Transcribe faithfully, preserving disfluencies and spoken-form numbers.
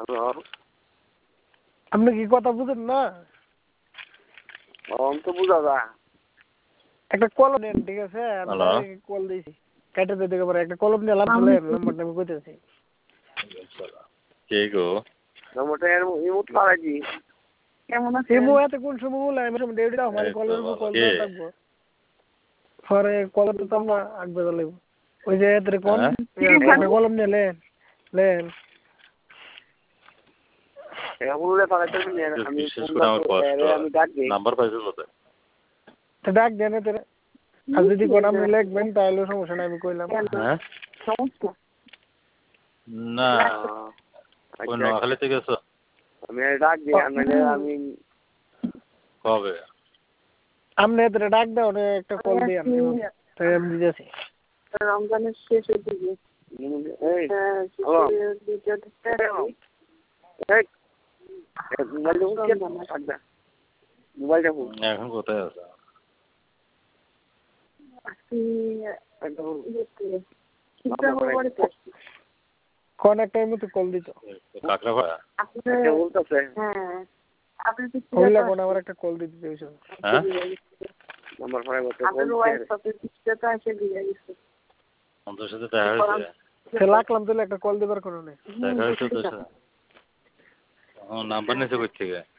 আপনি কি কথা বুঝেন না? তো বুঝা যা একটা কলম নেন, ঠিক আছে? আমি কল দিয়েছি, কেটে দিতে পারে। একটা কলম নিয়ে লাভ চলে নাম্বারটা আমি কইতেছি। কে গো? নম্বরটা ইমোট লাগাইছি। কেমন আছে? ইমো এত কোন সময় বলে আমি সময় ডেট দাও আমার কলের উপর কল দাও থাকবো। পরে কল তো তোমরা আগবে চলে ওই যে এত কোন একটা কলম নিয়ে লেন লেন এগুলো পাকাতে নিয়ে আমি আমি ডাক দেই। নাম্বার পাইছো কোথায়? তো ডাক দেন এত আর যদি কোন আপনি লিখবেন তাহলে সমস্যা নাই, আমি কইলাম। হ্যাঁ সমস্যা না কোন খালি থেকে গেছো? আমি ডাক দিই আমি আমি কবে আমনে এত ডাক দাও না, একটা কল দিই আমি তাই আমি দিতেছি। রমজানের শেষের দিকে এই হ্যালো এই মোবাইল দেখো মোবাইল দেখো এখন কোথায় আছো? কোন একটা মতো কল দিত কাকড়াপাড়া বলতেছে। হ্যাঁ আপনি কইলা কোন আমার একটা কল দিতে দিয়েছো। হ্যাঁ নাম্বার পরে বলতে আপনার ওয়াইফ সাথে পিছটা এসে দিয়ে গেছে। আমাদের সাথে দেখা হয়েছে। সে লাখলাম দিলে একটা কল দিবার কোনো নেই। দেখা হয়েছে তোর সাথে? ও নাম্বার নিতে কই থেকে?